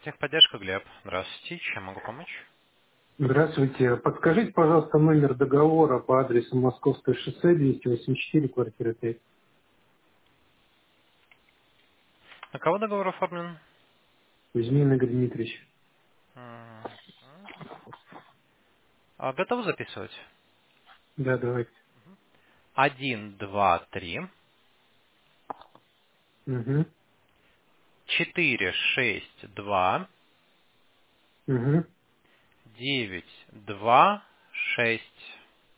Техподдержка, Глеб. Здравствуйте. Чем могу помочь? Здравствуйте. Подскажите, пожалуйста, номер договора по адресу Московское шоссе, 284, квартира 5. На кого договор оформлен? Кузьмин Игорь Дмитриевич. Мгм. Готовы записывать? Да, давайте. 1, 2, 3, Угу. 4, 6, 2, Угу. 9, 2, 6.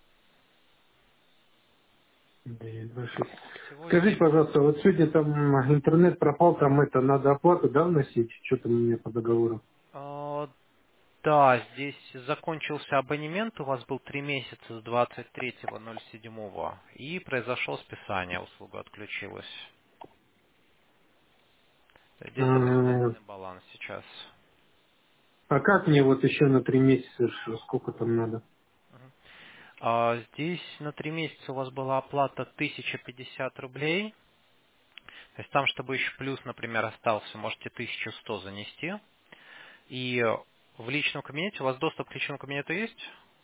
926. Всего Скажите, 9. пожалуйста, вот сегодня там интернет пропал, там это, надо оплату, да, вносить? Что там у меня по договору? Да, здесь закончился абонемент. У вас был 3 месяца с 23.07. И произошло списание. Услуга отключилась. Здесь А отрицательный баланс сейчас. а как мне вот еще на 3 месяца, сколько там надо? Здесь на 3 месяца у вас была оплата 1050 рублей. То есть там, чтобы еще плюс, например, остался, можете 1100 занести. И в личном кабинете, у вас доступ к личному кабинету есть?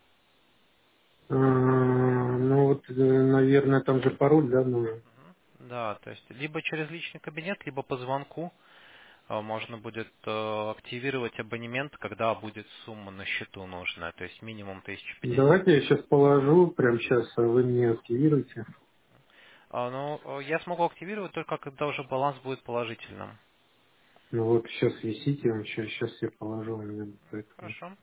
Ну вот, наверное, там же пароль, да, нужен? Да, то есть либо через личный кабинет, либо по звонку можно будет активировать абонемент, когда будет сумма на счету нужная, то есть минимум 1050. Давайте я сейчас положу, прямо сейчас, а вы мне активируйте. Но я смогу активировать только когда уже баланс будет положительным. Ну вот сейчас висите, сейчас я положу, у меня поэтому. Хорошо.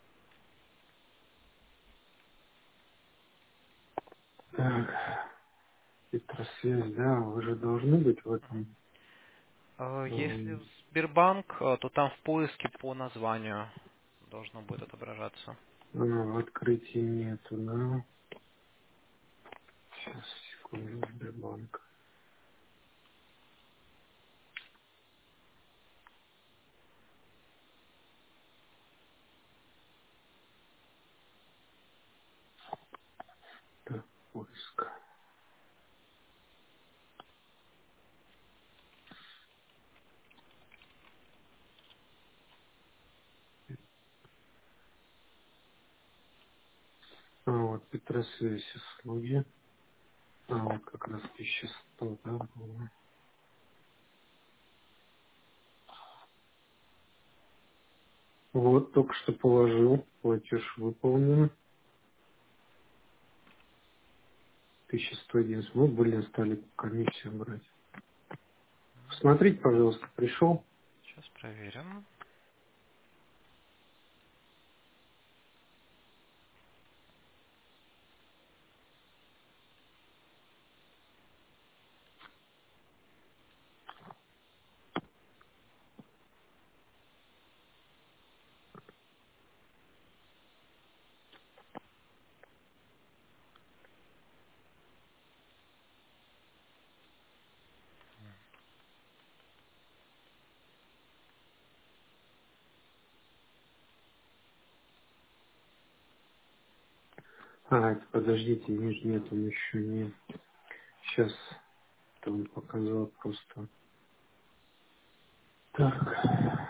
Так, Петросвязь, да, вы же должны быть в этом. Если эм, в Сбербанк, то там в поиске по названию должно будет отображаться. в открытии нету, да. Сейчас, секунду, Сбербанк. Так, поиск. Вот Петросвязь услуги. Вот как раз 1100, да, было. Вот, только что положил, платеж выполнен. 1111. Ну, блин, стали комиссию брать. Посмотрите, пожалуйста, пришел. Сейчас проверим. Это, подождите, нет, он еще не. Сейчас он показал просто. Так.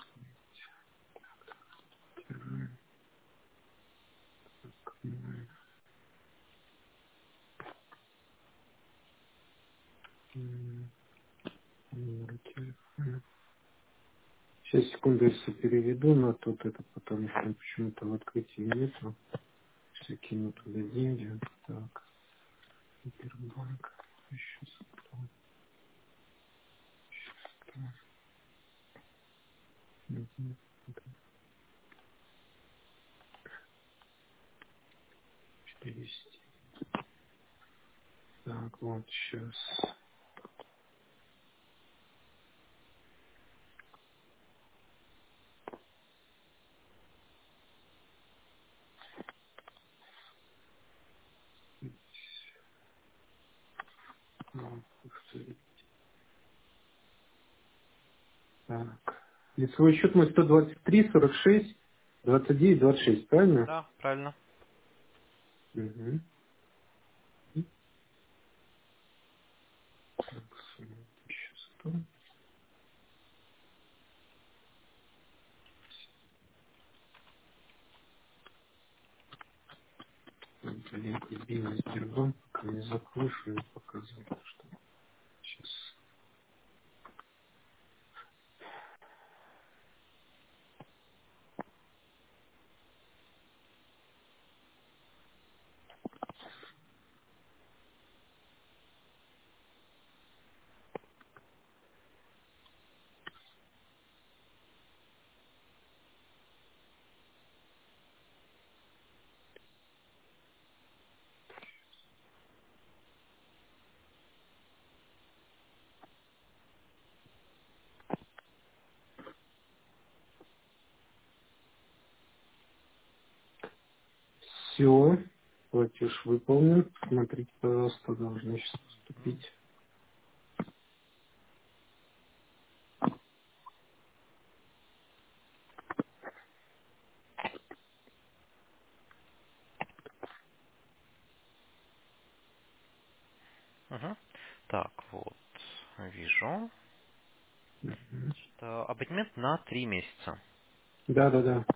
Номер телефона. Сейчас, секунду, если переведу на тот это, потому что почему-то в открытии нету. Если кину туда деньги. Так, Сбербанк. Еще 100. Мгм. Перевести. Так, вот сейчас. Так. Лицевой счет мой 123, 46, 29, 26, правильно? Да, правильно. Угу. Так, сумма 1100. блин, любимый Сбербанк, пока не закроешь, и показывает, что сейчас. Все, платеж выполнен. Смотрите, пожалуйста, должны сейчас поступить. Мгм. Так, вот, вижу. Что абонемент на 3 месяца. Да.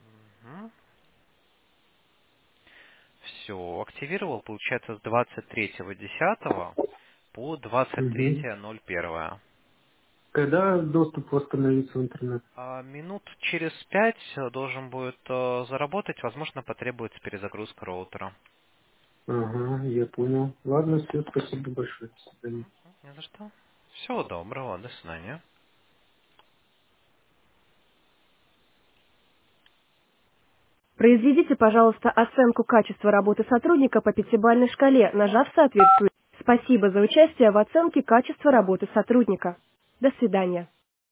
Все, активировал, получается, с 23.10 по Угу. 23.01. Когда доступ восстановится в интернет? Минут через 5 должен будет заработать, возможно, потребуется перезагрузка роутера. Ага, я понял. Ладно, все, спасибо большое. До свидания. Не за что. Всего доброго, до свидания. Произведите, пожалуйста, оценку качества работы сотрудника по пятибалльной шкале, нажав соответствующее. Спасибо за участие в оценке качества работы сотрудника. До свидания.